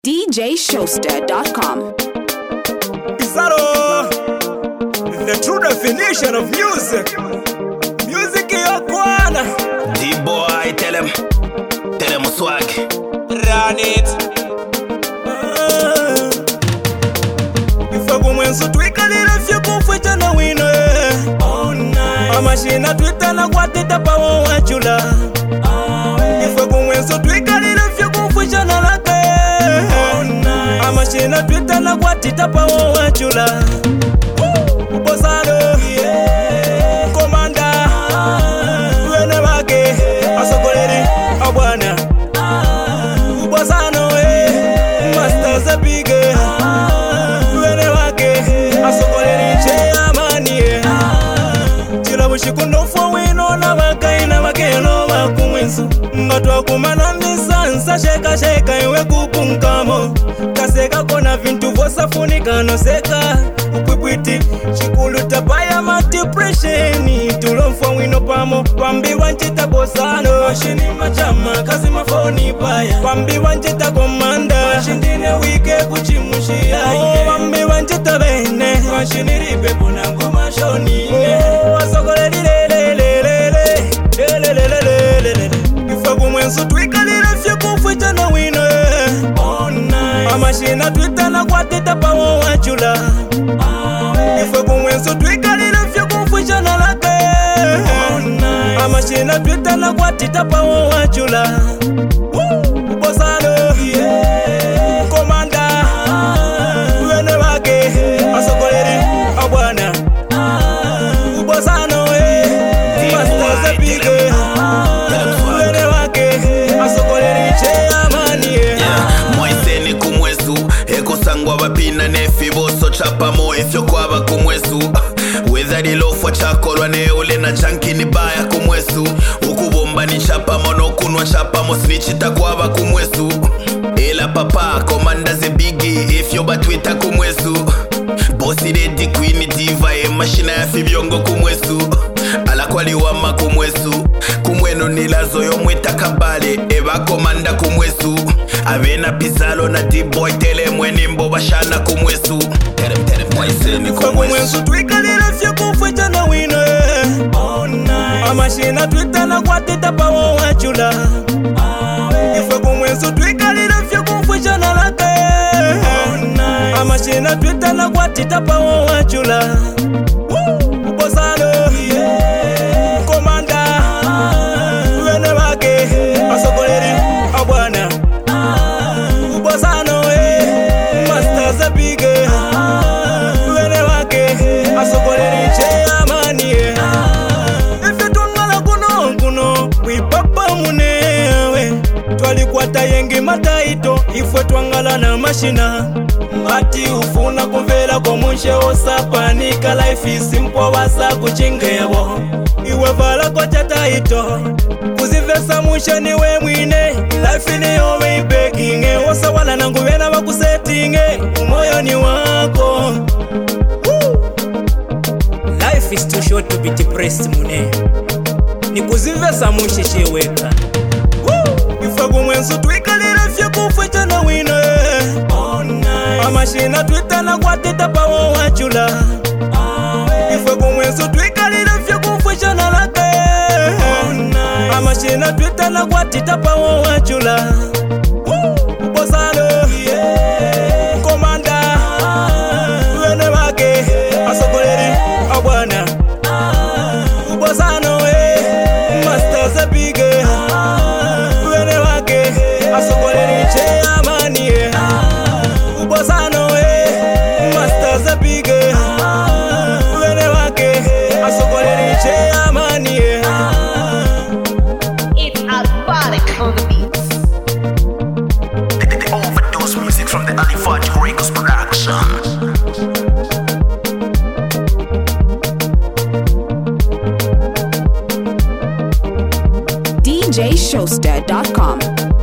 DJShowster.com. Isaro, the true definition of music. Music ya kwana. D-boy, tell him swag. Run it. Ifagumwenso twikalira fyakufwecha na wino. All night. Amashina twita na kwatita pawo wachula. Ifagumwenso twikalira fyakufwecha na lake. All night. Amashina twita na kwatita pawo wachula. Ubosado, komanda, wene wake, asokoleri, abwana. Ubosano, master zabige, wene wake, asokoleri, amani. Chila bushikundo fo wino na wakai na wakeno wakumwensu. Ngatwa kumana nisansa sheka iwe kupunkamo. Kaseka kona vintu vosa funika no seka. Upwipwiti chikulu tabaya ma depression. Tulomfwa wino pamo Wambi wanchita bosano Washini machama kazi mafoni baya Wambi wanchita komanda Washindine wike kuchimushia Wambi wanchita bene Washini ribe bunangu mashoni Wasokole lelelelelele Ifagumwensu twikalira fya kufwecha na wino Amashina twita na kwatita pawo wachula Ifagumwensu twikalira fya kufwecha na lake Amashina twita na kwatita pawo wachula Ubosano, komanda, wene wake, asokoleri, abwana. Ubosano, master zabige, wene wake, asokoleri, amani. Mwaiseni kumwesu ekosangwa bapina nefi boso chapamo efyo kwaba kumwesu wethari lofwa chakolwa neule na chanki ni baya kumwesu ukubomba ni chapamo nokunwa chapamo sinichita kwaba kumwesu ela papa komanda ze bigi efyo batwita kumwesu bosi redi queen diva mashina ya fibyongo kumwesu alakwali wama kumwesu kumweno nilazo yomwita kabale eba komanda kumwesu avena pizalo na D-boy tele mweni mbo bashana kumwesu mwaiseni kumwesu twikalira fya kufwecha na wino Amashina twita na kwatita pawo wachula Ife kumwesu twikalira fya kufwecha na lake Amashina twita na kwatita pawo wachula Ubosano, komanda, wene wake, asokoleri, abwana. Ubosano, master zabige, wene wake, asokoleri, amani. Ife twangala kuno, wipapa munewe. Twalikwata yengi mataito, ifwe twangala na mashina. Mati ufuna kumvela komushe osapanika. Life is simple wasa kuchingebo iwe vala kwa chataito kuzivesa mushe niwe mwine. Life ni yowe ibekinge osa wala nanguvena wakusetinge umoyo ni wako. Life is too short to be depressed mune ni kuzivesa mushe sheweka Ifagumwensu twikalira fya kufwecha na wino Amashina twita na kwatita pawo wachula Ifagumwensu twikalira fya kufwecha na lake Amashina twita na kwatita pawo wachula Ubosano, komanda, wene wake, asokoleri, abwana. Ubosano, master zabige, wene wake, asokoleri, amani. Ubosano, master zabige, wene wake, asokoleri, amani. It's Alphatic on the beats. the overdose music from the Alifaj Records production. DJShowster.com.